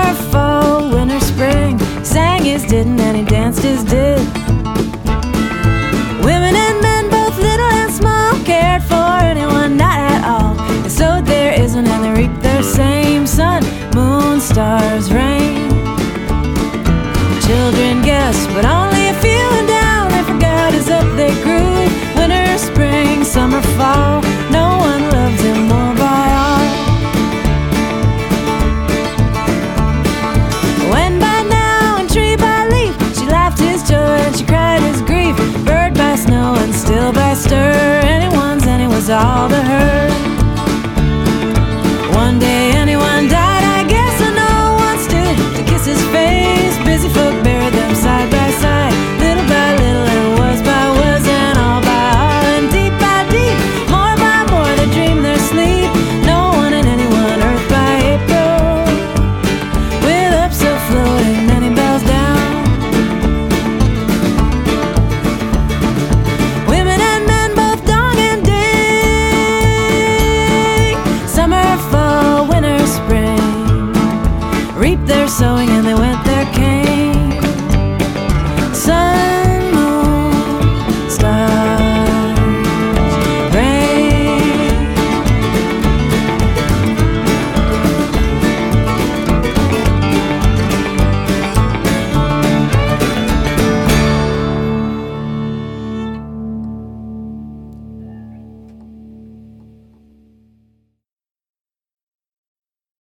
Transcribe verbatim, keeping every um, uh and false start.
summer, fall, winter, spring. He sang his didn't and he danced his did. Women and men, both little and small, cared for anyone, not at all. They sowed their ism and they reaped their same. Sun, moon, stars, rain. Children guessed, but only a few, and down they forgot as up they grew. Winter, spring, summer, fall, no one loved him more by all. When by now and tree by leaf she laughed his joy and she cried his grief. Bird by snow and still by stir, anyone's and it was all to her.